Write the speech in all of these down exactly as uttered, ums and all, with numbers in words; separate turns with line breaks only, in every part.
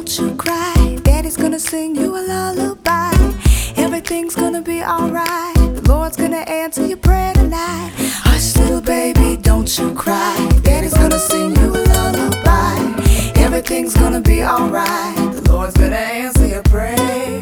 don't you cry. Daddy's gonna sing you a lullaby. Everything's gonna be alright. The Lord's gonna answer your prayer tonight. Hush, little baby, don't you cry. Daddy's gonna sing you a lullaby. Everything's gonna be alright. The Lord's gonna answer your prayer.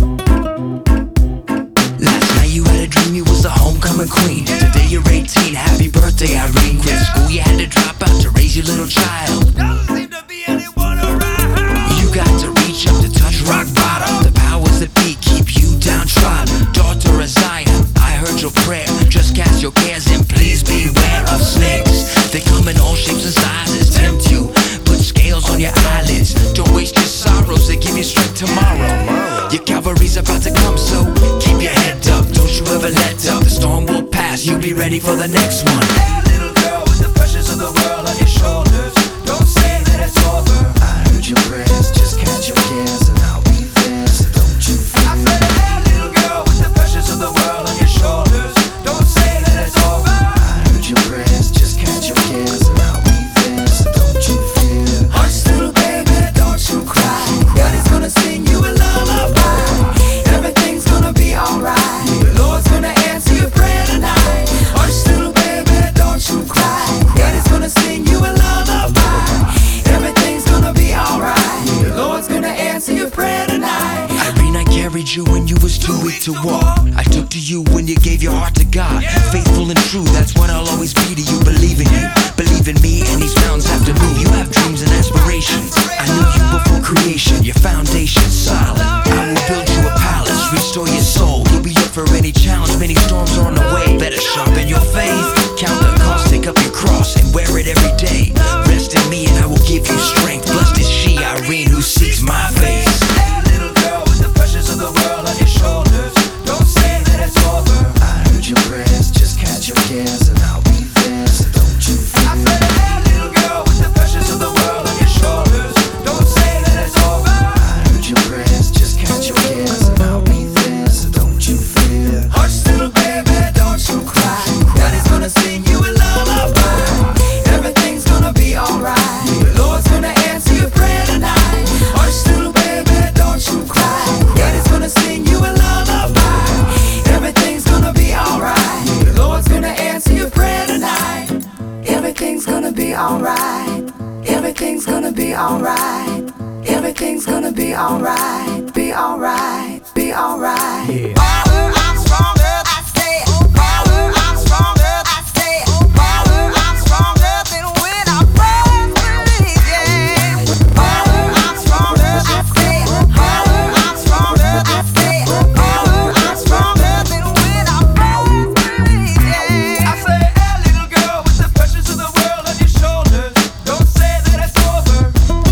Last night you had a dream you was the homecoming queen. Today you're eighteen, happy birthday Irene. Quit school, you had to drop out to raise your little child. Doesn't seem to be anyone around. You got to reach up to touch rock bottom. The powers that be keep you downtrodden. Daughter of Zion, I heard your prayer. Just cast your cares and please beware of snakes. They come in all shapes and sizes, tempt you, put scales on your eyelids. Don't waste your sorrows, they give you strength tomorrow. Your cavalry's about to come, so keep your head up. Don't you ever let up. The storm will pass, you'll be ready for the next one.
Hey, little girl, with the pressures of the world on your shoulders, don't say that it's over.
I heard your prayers, just catch your cares and I'll be there, so don't you fear.
I said, hey, little girl, with the pressures of the world on your shoulders, don't say that it's over.
I heard your prayers, just catch your cares and I'll be there, so don't you fear.
Hush, little baby, don't you cry. Daddy's gonna sing you a lullaby. Everything's gonna be alright. The Lord's gonna answer your prayer tonight. Hush, little baby, don't you cry. Daddy's gonna sing you a lullaby. Everything's gonna be alright. The Lord's gonna answer your prayer tonight.
Irene, I carried you when you was too weak to walk. I took to you when you gave your heart to God. Faithful and true, that's what I'll always be to you. Believe in you, believe in me, and these mountains have to move. You have dreams and aspirations. I knew you before creation, your foundation's solid. I will build you a palace, restore your soul. You'll be up for any challenge, many storms are on the way. Better sharpen your faith, count the cost, take up your cross and wear it every day. Rest in me and I will give you strength. Blessed is she, Irene, who seeks my face.
Hey, little girl, with the pressures of the world on your shoulders, don't say that it's over.
I heard your prayers, just catch your cares and I'll be there, so don't you fear.
I said, hey, little girl, with the pressures of the world on your shoulders, don't say that it's over.
I heard your prayers, just catch your cares and I'll be there, so don't you fear.
Hush, little baby, don't you cry. Daddy's gonna sing you a lullaby. Everything's gonna be alright. The Lord's gonna answer your prayer tonight. Hush, little baby, don't you cry. Daddy's gonna sing you a lullaby. Everything's gonna be alright. The Lord's gonna answer your prayer tonight. Everything's gonna be alright. Everything's gonna be alright. Everything's gonna be alright. Be alright. Be alright.
Yeah.
Power, I'm stronger. I say, power, I'm stronger. I say, power, I'm stronger than when I first believed. Yeah. Power, I'm stronger. I say, power, I'm stronger. I say, power, I'm stronger than when I first believed. Yeah.
I say, hey, little girl, with the pressures of the world on your shoulders, don't say that it's over.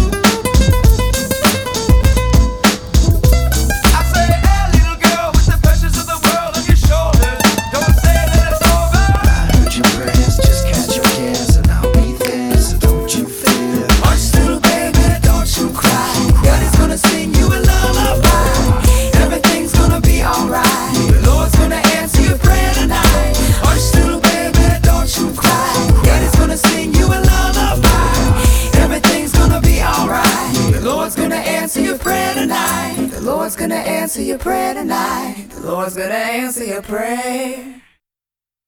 I say, hey, little girl, with the pressures of the world on your shoulders, don't say that it's over.
I heard your prayers, just catch your cares and I'll be there, so don't you fear.
Hush, little baby, don't you cry. Daddy's gonna sing you a lullaby. Everything's gonna be alright. The Lord's gonna answer your prayer tonight. Hush, little baby, don't you cry. Daddy's gonna sing you a lullaby. Everything's gonna be alright. The Lord's gonna answer your prayer tonight. The Lord's gonna answer your prayer tonight. The Lord's gonna answer your prayer.